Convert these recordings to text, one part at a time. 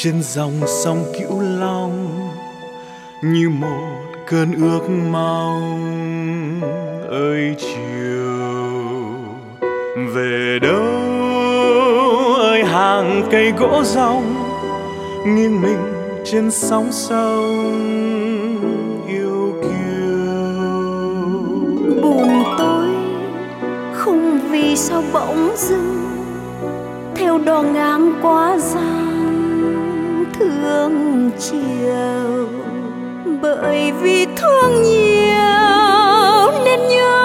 trên dòng sông Cửu Long, như một cơn ước mong ơi chiều. Về đâu ơi hàng cây gỗ rong, nghiêng mình trên sóng sông yêu kiều. Buồn tôi không vì sao bỗng dưng theo đò ngang qua gian thương chiều, bởi vì thương nhiều nên nhớ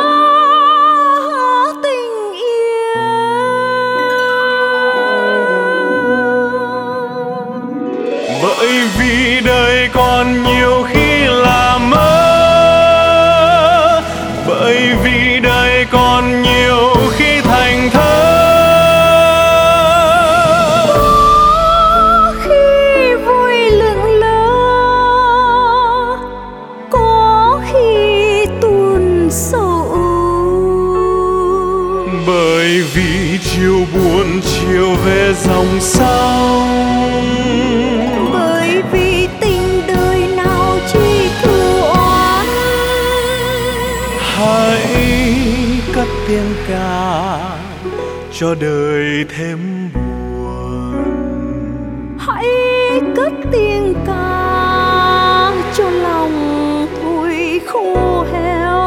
tình yêu. Bởi vì đời còn nhiều khi là mơ, bởi vì đời còn nhiều khi thành thơ. Có khi vui lững lờ, có khi tuôn sầu. Bởi vì chiều buồn chiều về dòng sông, Bởi vì tình đời nào chỉ thù oán. hãy cất tiếng ca cho đời thêm buồn. Hãy cất tiếng ca cho lòng thôi khô héo.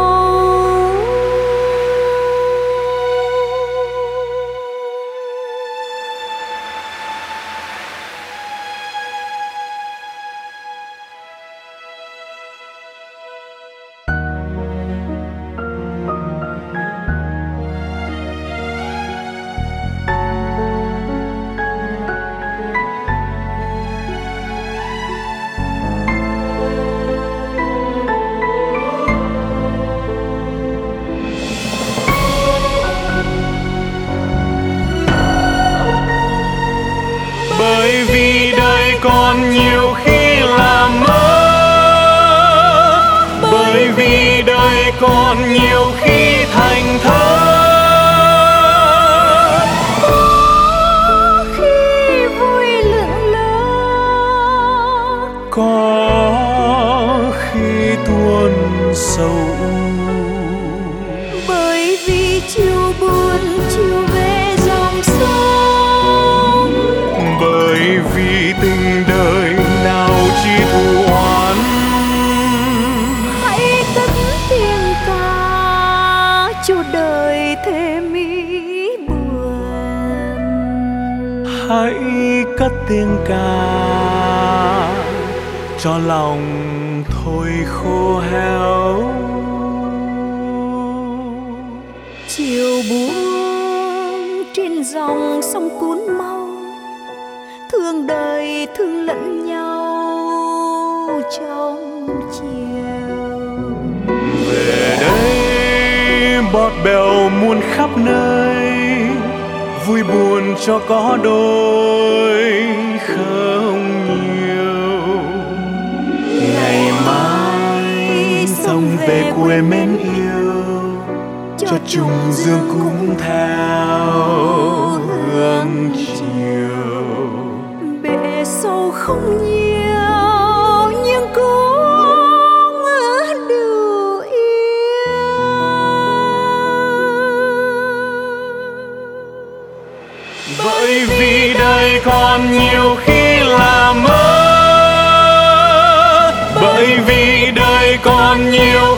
Bởi vì đời còn nhiều khi là mơ, bởi vì đời còn nhiều khi thành thơ. Có khi vui lững lờ, Có khi tuôn sầu. bởi vì chiều buồn chiều về dòng sông. Bởi vì tình đời nào chỉ thù oán. Hãy cất tiếng ca cho đời thêm ý buồn. Hãy cất tiếng ca cho lòng thôi khô héo. Chiều buông trên dòng sông cuốn mau, thương đời thương lẫn nhau trong chiều. Về đây bọt bèo muôn khắp nơi, vui buồn cho có đôi không nhiều. Ngày mai sông về quê mến yêu, cho trùng dương cũng theo hương chiều. Bể sâu không nhiều nhưng cũng đủ yêu. Bởi vì đời còn nhiều khi là mơ, bởi vì đời còn nhiều